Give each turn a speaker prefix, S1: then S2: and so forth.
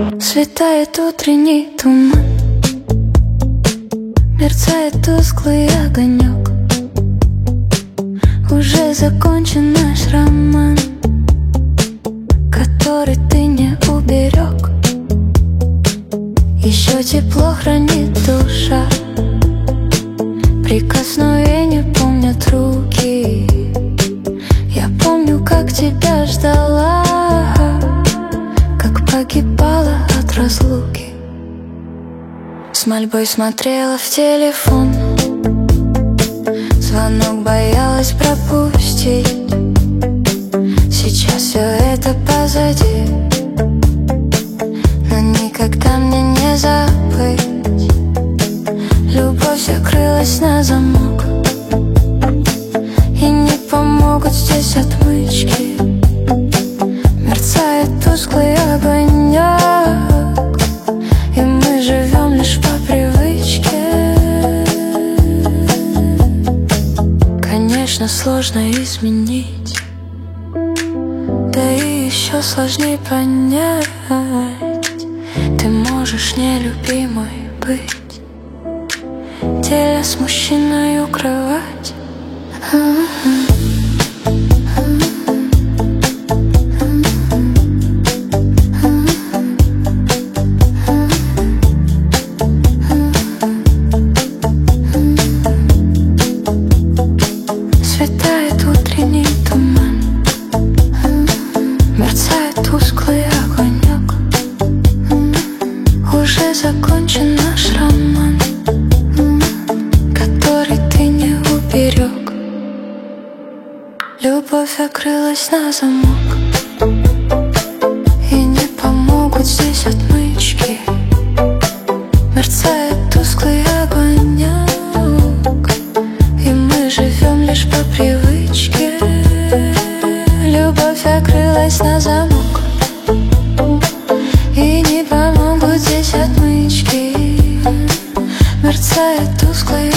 S1: Светает утренний туман, мерцает тусклый огонек. Уже закончен наш роман, который ты не уберег. Еще тепло хранит душа, прикосновения помнят руки. Я помню, как тебя ждала, как погибала от разлуки. С мольбой смотрела в телефон, звонок боялась пропустить. Сейчас все это позади, но никогда мне не забыть. Любовь закрылась на замок, и не помогут здесь отмычки. Мерцает тусклый огонек, и мы живем лишь по привычке. Конечно, сложно изменить, да и еще сложнее понять. Ты можешь нелюбимой быть, деля с мужчиной у кровати. Светает утренний туман, мерцает тусклый огонек. Уже закончен наш роман, который ты не уберег. Любовь закрылась на замок, и не помогут здесь отмычки. Мерцает тусклый огонек, и мы живем лишь по привычке. Любовь закрылась на замок, и не помогут здесь отмычки. Мерцает тусклый